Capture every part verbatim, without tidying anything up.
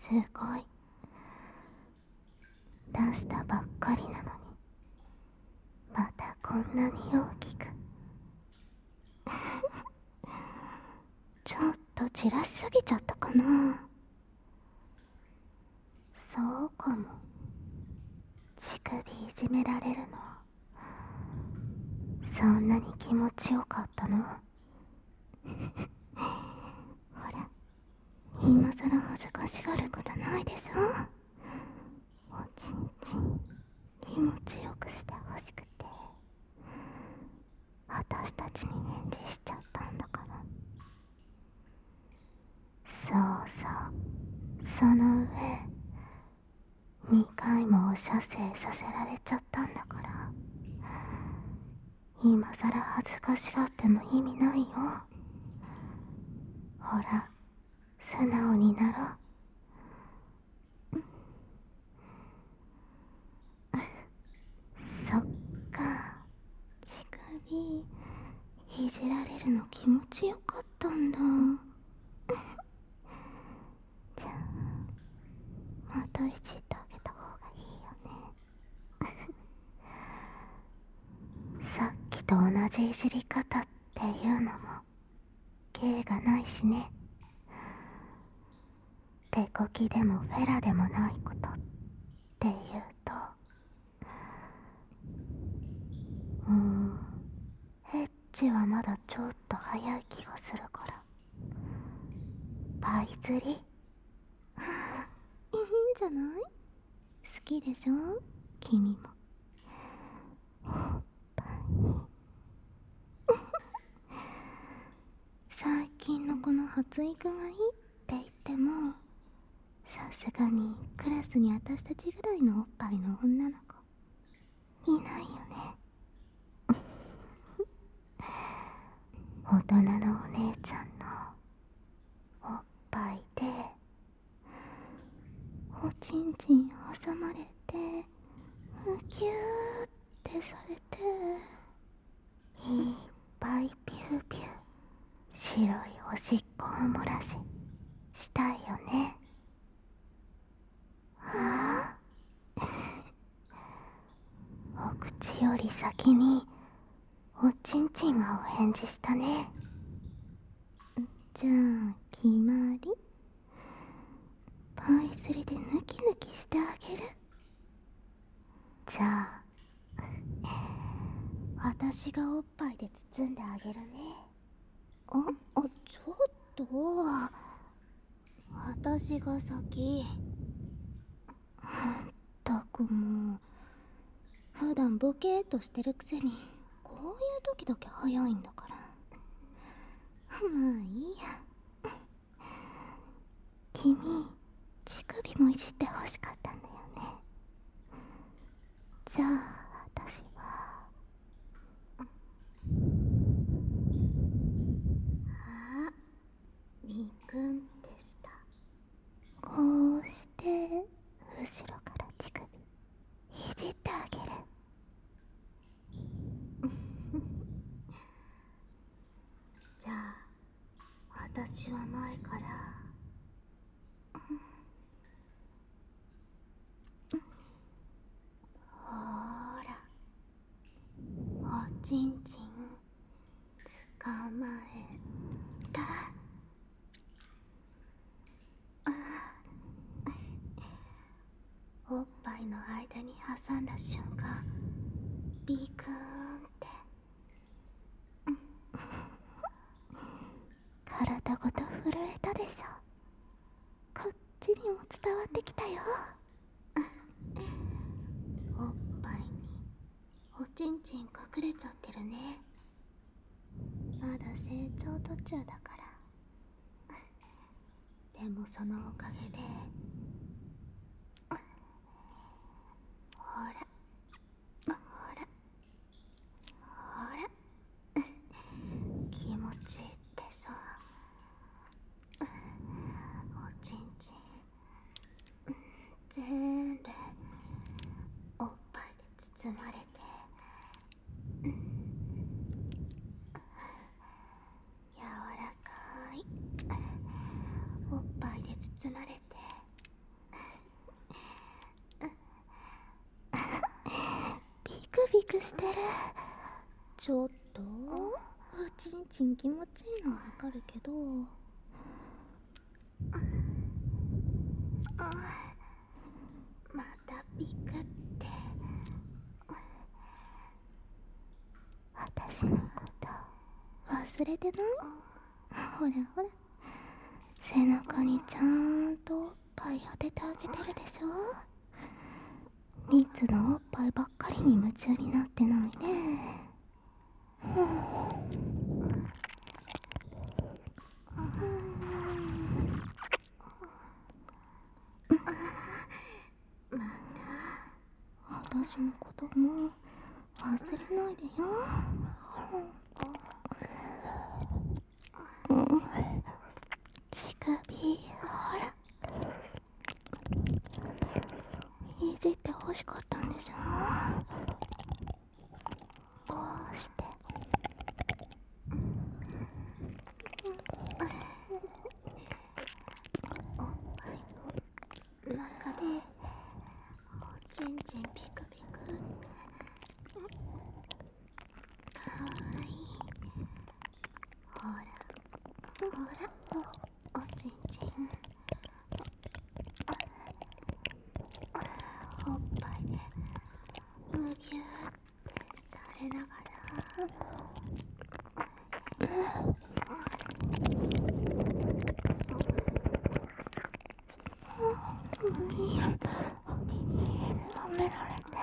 すごい。出したばっかりなのにまたこんなに大きくちょっと散らしすぎちゃったかな。そうかも。乳首いじめられるのそんなに気持ちよかったの？ほら、今さら恥ずかしがることないでしょ。おちんちん気持ちよくしてほしくて私たちに返事しちゃったんだから。そうそう、その上にかいもお射精させられちゃったんだから、今さら恥ずかしがっても意味ないよ。ほら、素直になろう。そっか、乳首いじられるの気持ちよかったんだ。じゃあまたいじってあげた方がいいよね。さっきと同じいじり方っていうのも芸がないしね。手こきでもフェラでもないことっていうと、うーんエッチはまだちょっと早い気がするから、パイ釣りいいんじゃない？好きでしょ君も。おっぱいに最近のこの発育がいいって言っても、さすがにクラスに私たちぐらいのおっぱいの女の子いないよね。大人のお姉ちゃんのおっぱいでおちんちん挟まれてキューってされて、いっぱいピューピュー白いおしっこを漏らししたいよね。はあお口より先におちんちんがお返事したね。じゃあ決まり。パイ釣りでヌキヌキしてあげる。じゃあ私がおっぱいで包んであげるね。あ、あ、ちょっと私が先。ったくもう、普段ボケーっとしてるくせにこういう時だけ早いんだから。まあいいや。君、乳首もいじってほしかったんだよね。じゃあ私はあ、ビクンってした。こうして後ろから乳首いじってあげる。じゃあ私は前からほーら、おちんちん捕まえた。おっぱいの間に挟んだ瞬間、ビクーンって体ごと震えたでしょ。こっちにも伝わってきたよ。おっぱいにおちんちん隠れちゃってるね。まだ成長途中だから。でもそのおかげでほらほらほら気持ちいいでしょ。おちんちん全部おっぱいで包まれて、柔らかいおっぱいで包まれてちょっとちんちん気持ちいいのはわかるけど、またピクって私のこと忘れてない？ほらほら、背中にちゃんとおっぱい当ててあげてるでしょ。リッツのおっぱいばっかりに夢中になってないで。私のことも忘れないでよ。乳首、ほら、いじって欲しかったんでしょ。こうしておっぱいの中でおちんちんピクピク、かわいい。ほらほら、おちんちんおっぱいでむぎゅーされながら、舐められて、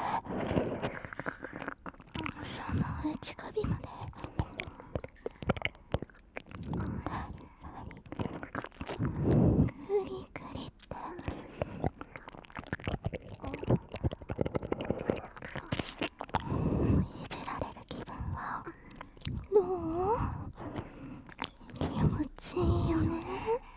その内首までグリグリって、いじられる気分はどう？気持ちいいよね。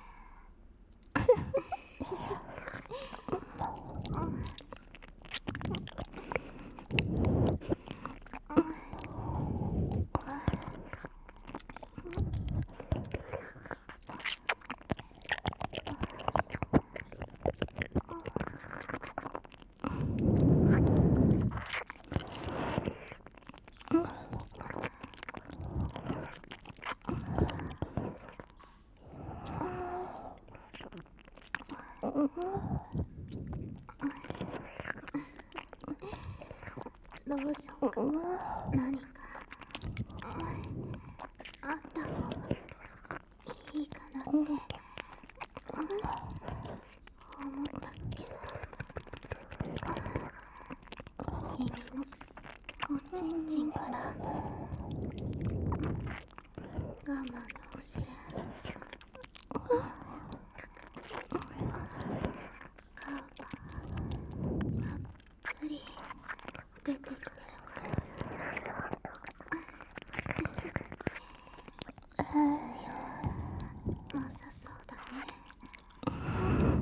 ローションか何かあった方がいいかなって思ったけど、君のおちんちんから我慢のお汁カバーたっぷり出てきてるから強なさそうだね。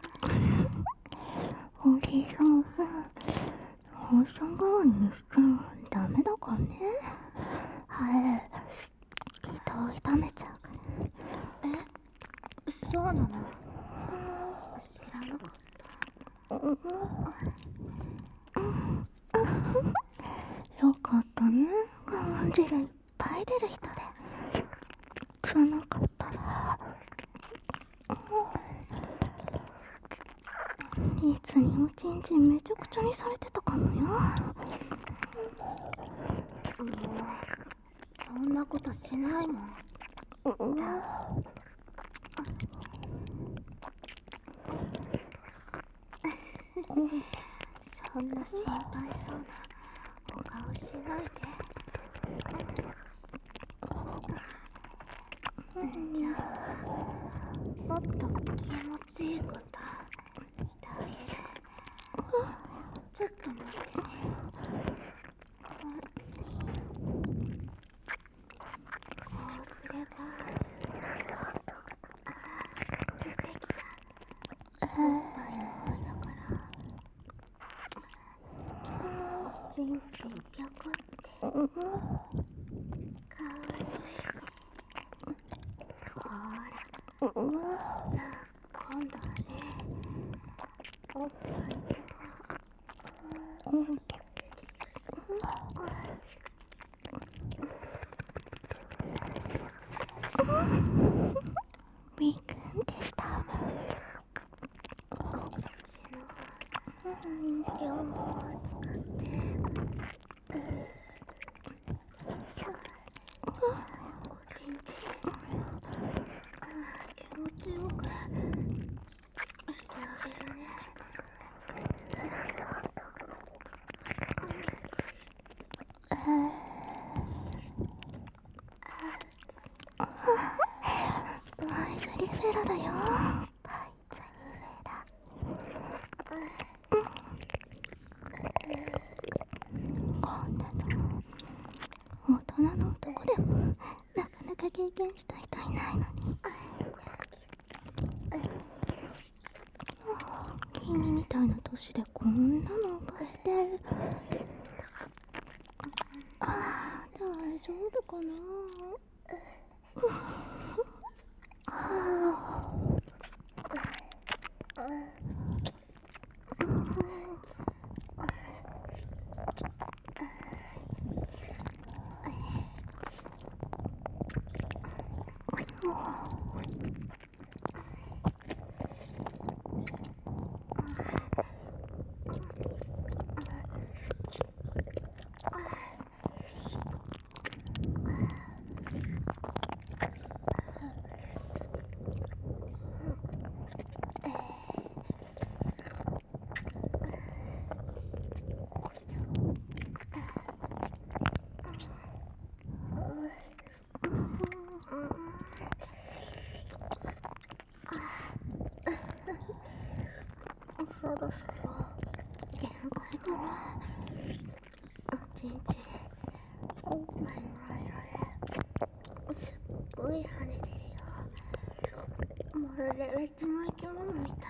おじさんさ、おじさん代わりにしちゃダメだからね。はい、人を痛めちゃうから。え、そうなの？知らなかった。よかったね。我慢汁いっぱい出る人で。じゃなかったらいつにおちんちんめちゃくちゃにされてたかもよ。もうそんなことしないもん。そんな心配そうなお顔しないで。じゃあもっと気持ちいいことしてあげる。ちょっと待ってね。こうすれば、あ、出てきた。おっぱいの方だからちんちんぴょこってかわいい。ほら、じゃあ今度はね、おっぱいとあげるね。パイズリフェラだよ。パイズリフェラ。こんなの大人の男でもなかなか経験した人いないのに。君みたいな年でこんなの覚えてる。ああ、大丈夫かな。そろそろ限界かな。あちんちんおっぱいの間ですっごい跳ねてるよ。まるで別の生き物みたいに。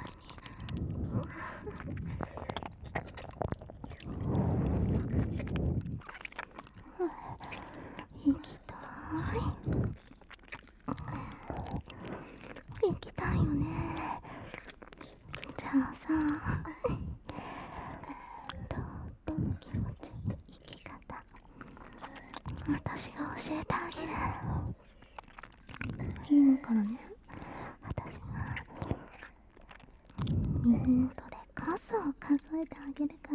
行きたい行きたいよね。じゃあさ、とっても気持ちいい生き方私が教えてあげる。今からね、私が耳元で数を数えてあげるから。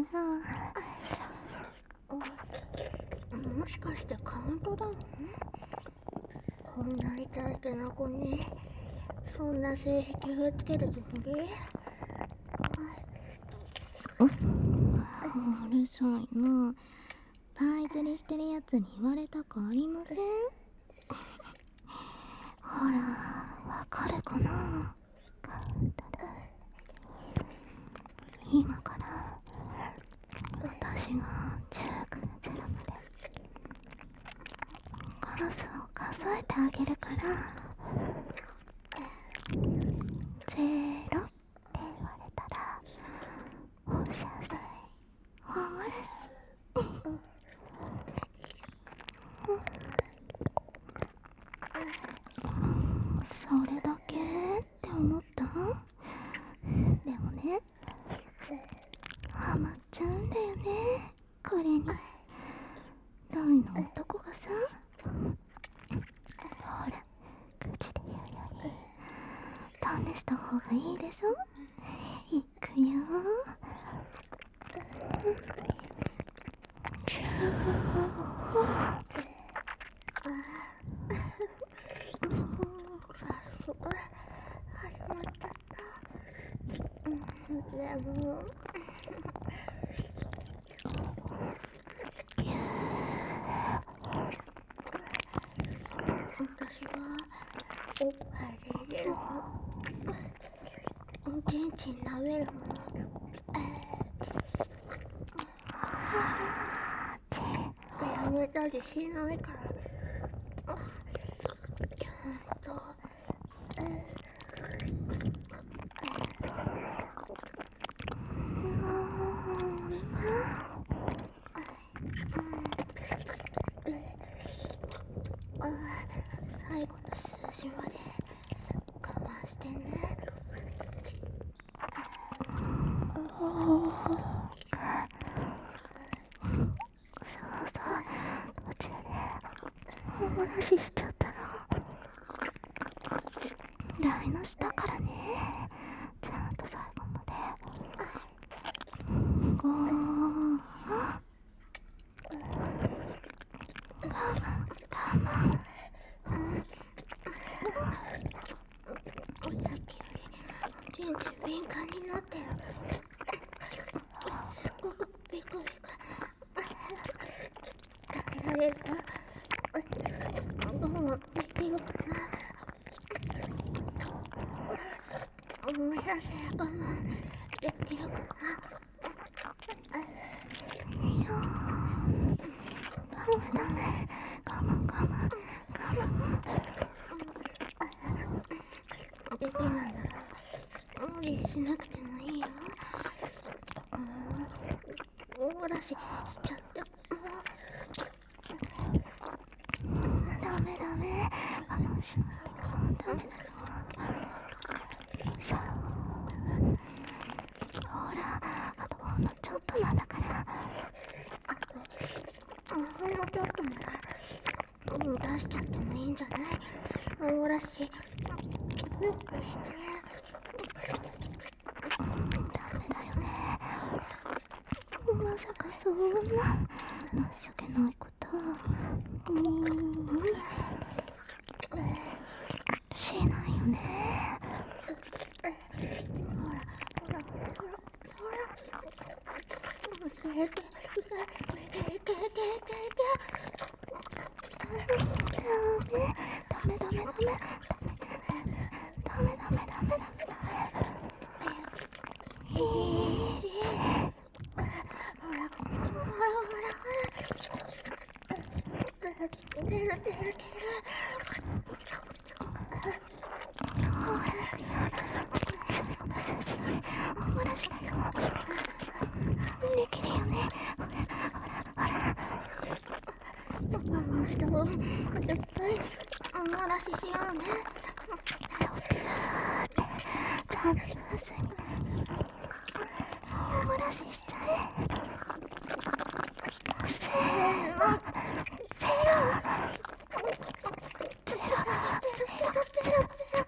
もしかしてカウントダウン？こんなに大事な子にそんな性癖をつけるつもり？うるさいな。パイ釣りしてるやつに言われたくありません？ほら、わかるかな？カウントダウン。今から私がじゅうからゼロまで数を数えてあげるから、ゼロって言われたらおしゃべりおもらしそれだけって思った？でもね、ハマっちゃうんだよね、これに。大の男がさ、ほら、口で言うより試した方がいいでしょ。いくよ。さすが始まっちゃった。でも私がおっぱいで入れるの、ちんちん舐めるもの、やめたりしないから、ちゃんと、最後の数字まで我慢してね。そうそう、途中でお漏らししちゃったら台の下からね、ちゃんと最後までごー我慢我慢。さっきより敏感になってる。すごくビクビク耐えられるか。どうもできるかな。目指せ我慢できるかな。いやダメダメ我慢我慢我慢できないなら無理しなくてもいいよ。大嵐しちゃってダメダメ我慢しないとダメだぞ。ほらあとほんのちょっとなんだから。あとほんのちょっとなら出しちゃってもいいんじゃない。大嵐よくしてダメだよね。まさかそんな情けないことうんしないよね。ほらほらほらほらいけいけいけいけいけいけダメダメダメダメダメダメダメダメダメいいほらほらほらほら出る出る出るおもらしだよ。できるよね。ほらほらほら他の人を絶対おもらししようね。たぶんおもらししちゃえ。せーのゼロゼロゼロゼロゼロ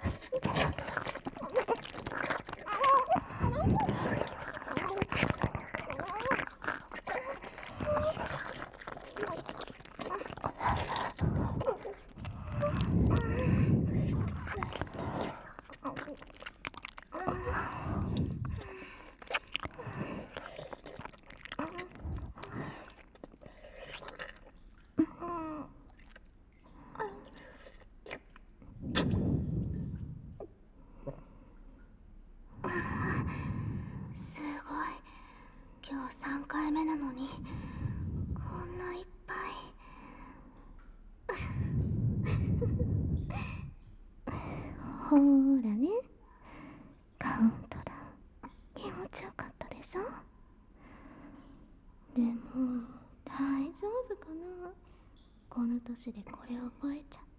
今日さんかいめなのにこんないっぱいほーらねカウントダウン気持ちよかったでしょ。でも大丈夫かな、この年でこれ覚えちゃって。